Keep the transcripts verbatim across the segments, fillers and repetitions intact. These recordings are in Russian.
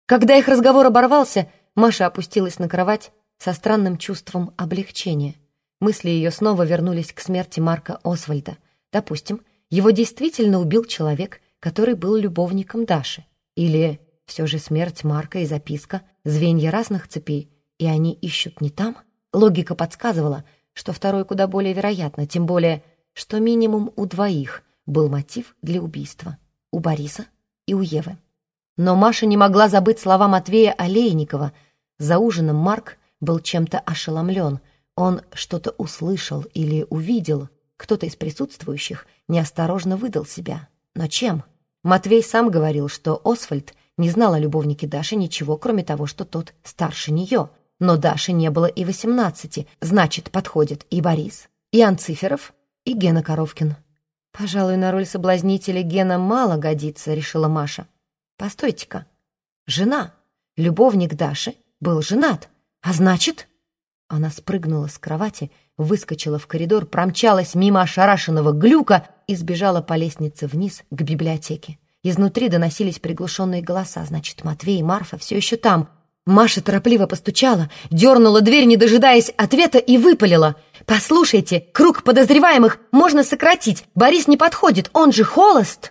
Когда их разговор оборвался, Маша опустилась на кровать со странным чувством облегчения. Мысли ее снова вернулись к смерти Марка Освальда. Допустим, его действительно убил человек, который был любовником Даши. Или все же смерть Марка и записка — звенья разных цепей, и они ищут не там? Логика подсказывала, что второе куда более вероятно, тем более, что минимум у двоих был мотив для убийства — у Бориса и у Евы. Но Маша не могла забыть слова Матвея Олейникова. За ужином Марк был чем-то ошеломлен. Он что-то услышал или увидел. Кто-то из присутствующих неосторожно выдал себя. Но чем? Матвей сам говорил, что Освальд не знал о любовнике Даши ничего, кроме того, что тот старше нее. Но Даше не было и восемнадцати, значит, подходит и Борис, и Анциферов, и Гена Коровкин. «Пожалуй, на роль соблазнителя Гена мало годится», — решила Маша. «Постойте-ка. Жена. Любовник Даши был женат. А значит...» Она спрыгнула с кровати, выскочила в коридор, промчалась мимо ошарашенного Глюка и сбежала по лестнице вниз к библиотеке. Изнутри доносились приглушенные голоса. Значит, Матвей и Марфа все еще там. Маша торопливо постучала, дернула дверь, не дожидаясь ответа, и выпалила. «Послушайте, круг подозреваемых можно сократить. Борис не подходит, он же холост!»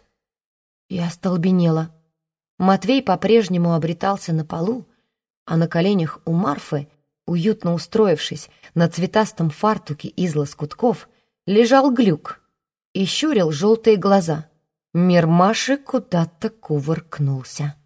И остолбенела. Матвей по-прежнему обретался на полу, а на коленях у Марфы, уютно устроившись на цветастом фартуке из лоскутков, лежал Глюк и щурил желтые глаза. Мир Маши куда-то кувыркнулся.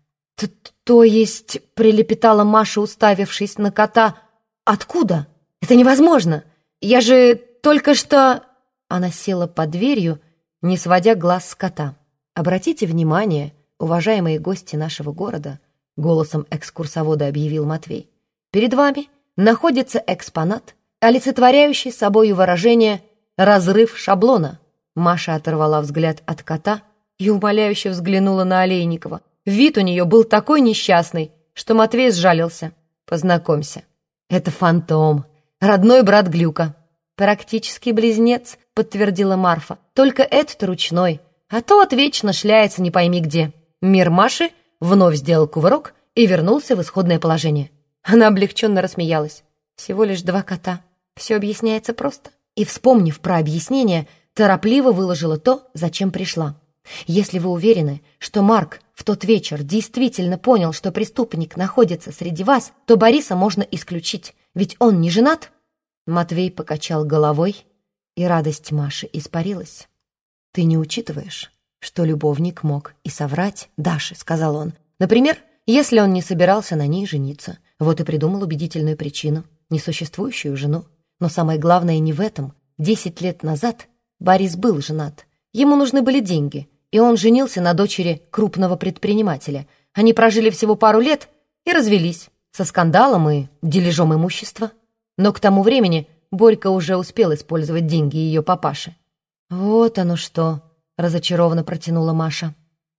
«То есть...» — прилепетала Маша, уставившись на кота. «Откуда? Это невозможно! Я же только что...» Она села под дверью, не сводя глаз с кота. «Обратите внимание, уважаемые гости нашего города», — голосом экскурсовода объявил Матвей, «перед вами находится экспонат, олицетворяющий собою выражение «разрыв шаблона». Маша оторвала взгляд от кота и умоляюще взглянула на Олейникова. Вид у нее был такой несчастный, что Матвей сжалился. «Познакомься, это фантом, родной брат Глюка». «Практически близнец», — подтвердила Марфа. «Только этот ручной, а тот вечно шляется не пойми где». Мир Маши вновь сделал кувырок и вернулся в исходное положение. Она облегченно рассмеялась. Всего лишь два кота. Все объясняется просто. И, вспомнив про объяснение, торопливо выложила то, зачем пришла. Если вы уверены, что Марк в тот вечер действительно понял, что преступник находится среди вас, то Бориса можно исключить, ведь он не женат. Матвей покачал головой, и радость Маши испарилась. «Ты не учитываешь, что любовник мог и соврать Даше», — сказал он. «Например, если он не собирался на ней жениться, вот и придумал убедительную причину, несуществующую жену. Но самое главное не в этом. Десять лет назад Борис был женат. Ему нужны были деньги, и он женился на дочери крупного предпринимателя. Они прожили всего пару лет и развелись, со скандалом и дележом имущества. Но к тому времени Борька уже успел использовать деньги ее папаши». «Вот оно что!» — разочарованно протянула Маша.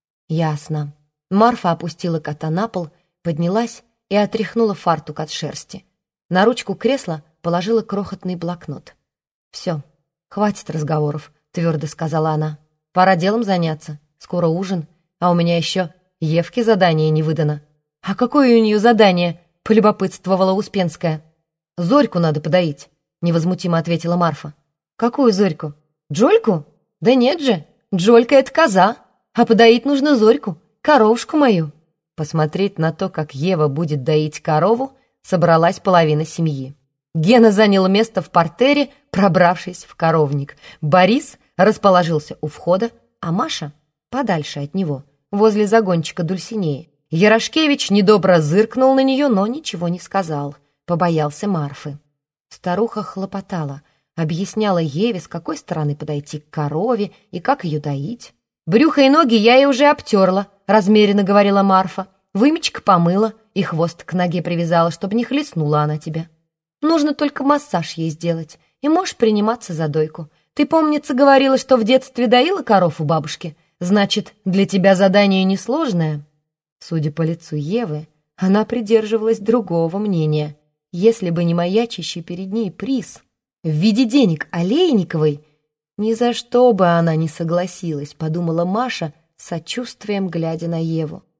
«Ясно». Марфа опустила кота на пол, поднялась и отряхнула фартук от шерсти. На ручку кресла положила крохотный блокнот. «Все, хватит разговоров», — твердо сказала она. «Пора делом заняться. Скоро ужин, а у меня еще Евке задание не выдано». «А какое у нее задание?» — полюбопытствовала Успенская. «Зорьку надо подоить», — невозмутимо ответила Марфа. «Какую Зорьку? Джольку? Да нет же, Джолька — это коза, а подоить нужно Зорьку, коровушку мою». Посмотреть на то, как Ева будет доить корову, собралась половина семьи. Гена занял место в партере, пробравшись в коровник. Борис расположился у входа, а Маша подальше от него, возле загончика Дульсинеи. Ярошкевич недобро зыркнул на нее, но ничего не сказал, побоялся Марфы. Старуха хлопотала, объясняла Еве, с какой стороны подойти к корове и как ее доить. «Брюхо и ноги я ей уже обтерла», — размеренно говорила Марфа. «Вымечка помыла и хвост к ноге привязала, чтобы не хлестнула она тебя. Нужно только массаж ей сделать, и можешь приниматься за дойку. Ты, помнится, говорила, что в детстве доила коров у бабушки. Значит, для тебя задание несложное?» Судя по лицу Евы, она придерживалась другого мнения. Если бы не маячащий перед ней приз в виде денег Олейниковой, ни за что бы она не согласилась, подумала Маша, с сочувствием глядя на Еву.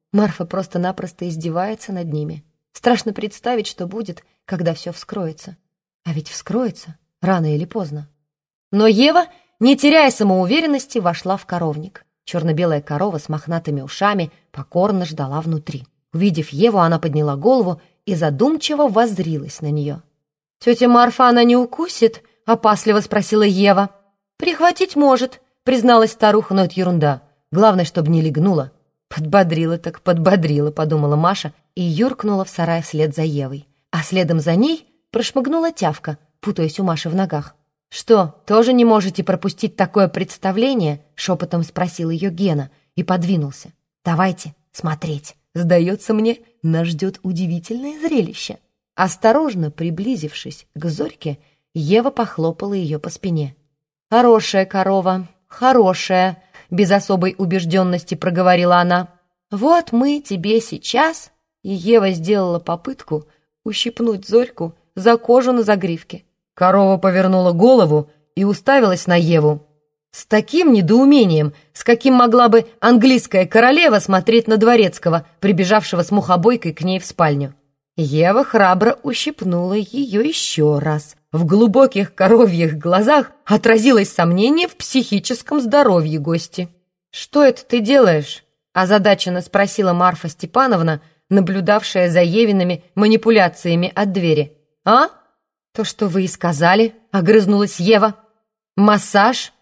Марфа просто-напросто издевается над ними. Страшно представить, что будет, когда все вскроется. А ведь вскроется рано или поздно. Но Ева, не теряя самоуверенности, вошла в коровник. Черно-белая корова с мохнатыми ушами покорно ждала внутри. Увидев Еву, она подняла голову и задумчиво воззрилась на нее. «Тетя Марфа она не укусит?» — опасливо спросила Ева. «Прихватить может», — призналась старуха, — «но это ерунда. Главное, чтобы не легнула». «Подбодрила так подбодрила», — подумала Маша и юркнула в сарай вслед за Евой. А следом за ней прошмыгнула Тявка, путаясь у Маши в ногах. «Что, тоже не можете пропустить такое представление?» — шепотом спросил ее Гена и подвинулся. «Давайте смотреть. Сдается мне, нас ждет удивительное зрелище». Осторожно приблизившись к Зорьке, Ева похлопала ее по спине. «Хорошая корова, хорошая», — без особой убежденности проговорила она. «Вот мы тебе сейчас...» И Ева сделала попытку ущипнуть Зорьку за кожу на загривке. Корова повернула голову и уставилась на Еву с таким недоумением, с каким могла бы английская королева смотреть на дворецкого, прибежавшего с мухобойкой к ней в спальню. Ева храбро ущипнула ее еще раз. В глубоких коровьих глазах отразилось сомнение в психическом здоровье гости. «Что это ты делаешь?» — озадаченно спросила Марфа Степановна, наблюдавшая за Евиными манипуляциями от двери. «А? То, что вы и сказали», — огрызнулась Ева. «Массаж?»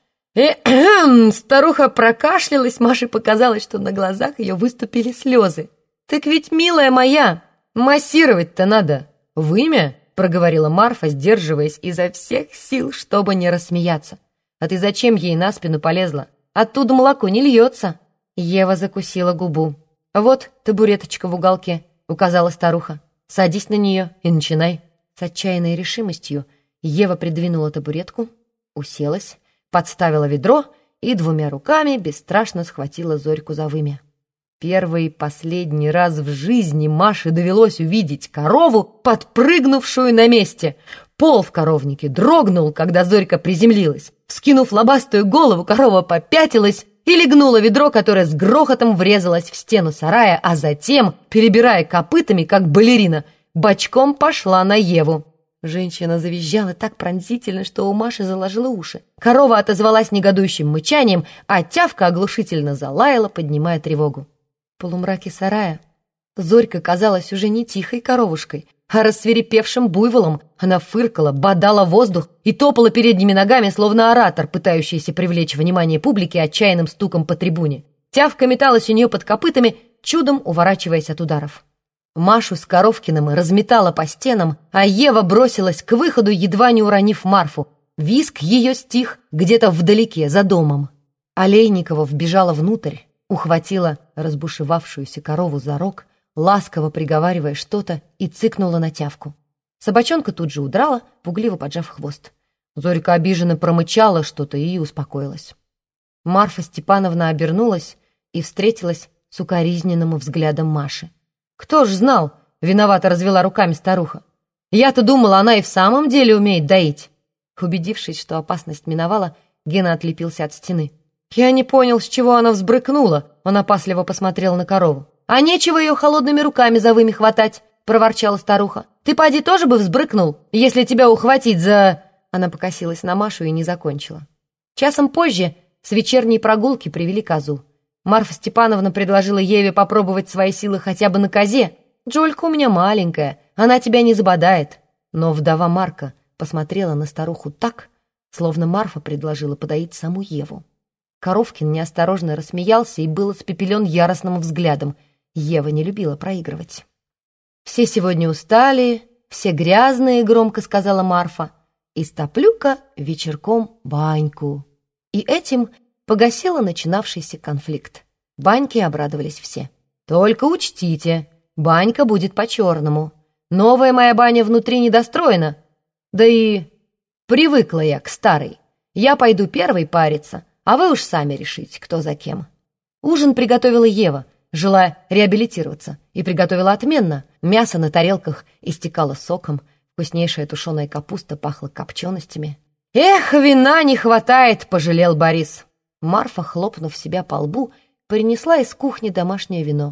Э-хм, старуха прокашлялась, Маше показалось, что на глазах ее выступили слезы. «Так ведь, милая моя, массировать-то надо в имя», — проговорила Марфа, сдерживаясь изо всех сил, чтобы не рассмеяться. «А ты зачем ей на спину полезла? Оттуда молоко не льется». Ева закусила губу. «Вот табуреточка в уголке», — указала старуха. «Садись на нее и начинай». С отчаянной решимостью Ева придвинула табуретку, уселась, подставила ведро и двумя руками бесстрашно схватила Зорьку за вымя. Первый и последний раз в жизни Маше довелось увидеть корову, подпрыгнувшую на месте. Пол в коровнике дрогнул, когда Зорька приземлилась. Вскинув лобастую голову, корова попятилась и легнула ведро, которое с грохотом врезалось в стену сарая, а затем, перебирая копытами, как балерина, бочком пошла на Еву. Женщина завизжала так пронзительно, что у Маши заложило уши. Корова отозвалась негодующим мычанием, а Тявка оглушительно залаяла, поднимая тревогу. В полумраке сарая Зорька казалась уже не тихой коровушкой, а рассвирепевшим буйволом. Она фыркала, бодала воздух и топала передними ногами, словно оратор, пытающийся привлечь внимание публики отчаянным стуком по трибуне. Тявка металась у нее под копытами, чудом уворачиваясь от ударов. Машу с Коровкиным разметала по стенам, а Ева бросилась к выходу, едва не уронив Марфу. Визг ее стих где-то вдалеке, за домом. Олейникова вбежала внутрь, ухватила разбушевавшуюся корову за рог, ласково приговаривая что-то, и цыкнула на Тявку. Собачонка тут же удрала, пугливо поджав хвост. Зорька обиженно промычала что-то и успокоилась. Марфа Степановна обернулась и встретилась с укоризненным взглядом Маши. «Кто ж знал?» — виновато развела руками старуха. «Я-то думала, она и в самом деле умеет доить». Убедившись, что опасность миновала, Гена отлепился от стены. «Я не понял, с чего она взбрыкнула», — он опасливо посмотрел на корову. «А нечего ее холодными руками за вымя хватать», — проворчала старуха. «Ты, поди, тоже бы взбрыкнул, если тебя ухватить за...» Она покосилась на Машу и не закончила. Часом позже с вечерней прогулки привели козу. Марфа Степановна предложила Еве попробовать свои силы хотя бы на козе. «Джолька у меня маленькая, она тебя не забодает». Но вдова Марка посмотрела на старуху так, словно Марфа предложила подоить саму Еву. Коровкин неосторожно рассмеялся и был испепелен яростным взглядом. Ева не любила проигрывать. «Все сегодня устали, все грязные», — громко сказала Марфа. «Истоплю-ка вечерком баньку». И этим погасила начинавшийся конфликт. Баньки обрадовались все. «Только учтите, банька будет по-черному. Новая моя баня внутри недостроена. Да и привыкла я к старой. Я пойду первой париться, а вы уж сами решите, кто за кем». Ужин приготовила Ева, желая реабилитироваться, и приготовила отменно. Мясо на тарелках истекало соком, вкуснейшая тушеная капуста пахла копченостями. «Эх, вина не хватает», — пожалел Борис. Марфа, хлопнув себя по лбу, принесла из кухни домашнее вино.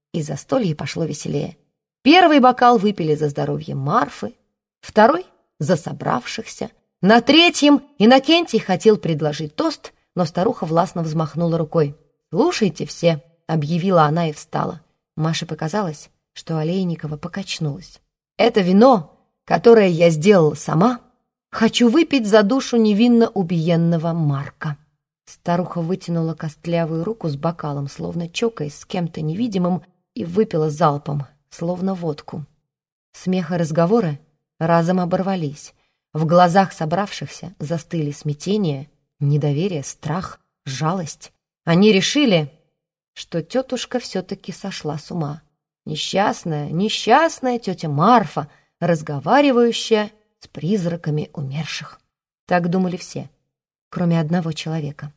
и застолье пошло веселее. Первый бокал выпили за здоровье Марфы, второй — за собравшихся. На третьем Иннокентий хотел предложить тост, но старуха властно взмахнула рукой. «Слушайте все», — объявила она и встала. Маше показалось, что Олейникова покачнулась. «Это вино, которое я сделала сама, хочу выпить за душу невинно убиенного Марка». Старуха вытянула костлявую руку с бокалом, словно чокаясь с кем-то невидимым, и выпила залпом, словно водку. Смех и разговоры разом оборвались. В глазах собравшихся застыли смятение, недоверие, страх, жалость. Они решили, что тетушка все-таки сошла с ума. Несчастная, несчастная тетя Марфа, разговаривающая с призраками умерших. Так думали все, кроме одного человека.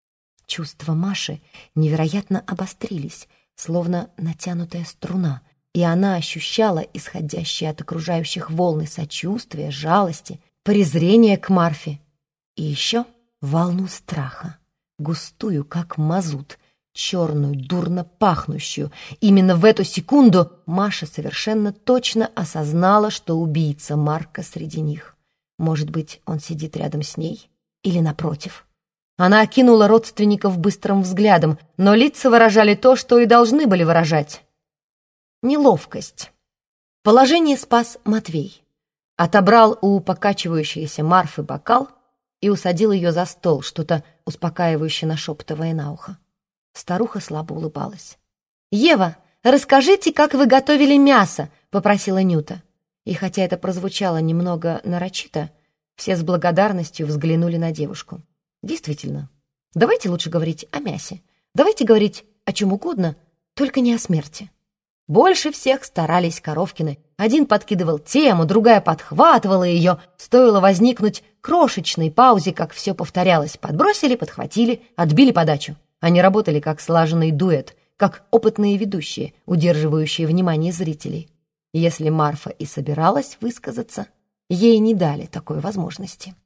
Чувства Маши невероятно обострились, словно натянутая струна, и она ощущала исходящие от окружающих волны сочувствия, жалости, презрения к Марфе и еще волну страха, густую, как мазут, черную, дурно пахнущую. Именно в эту секунду Маша совершенно точно осознала, что убийца Марка среди них. Может быть, он сидит рядом с ней или напротив. Она окинула родственников быстрым взглядом, но лица выражали то, что и должны были выражать. Неловкость. Положение спас Матвей. Отобрал у покачивающейся Марфы бокал и усадил ее за стол, что-то успокаивающе нашептывая на ухо. Старуха слабо улыбалась. «Ева, расскажите, как вы готовили мясо», — попросила Нюта. И хотя это прозвучало немного нарочито, все с благодарностью взглянули на девушку. Действительно, давайте лучше говорить о мясе. Давайте говорить о чем угодно, только не о смерти. Больше всех старались Коровкины. Один подкидывал тему, другая подхватывала ее. Стоило возникнуть крошечной паузе, как все повторялось. Подбросили, подхватили, отбили подачу. Они работали как слаженный дуэт, как опытные ведущие, удерживающие внимание зрителей. Если Марфа и собиралась высказаться, ей не дали такой возможности.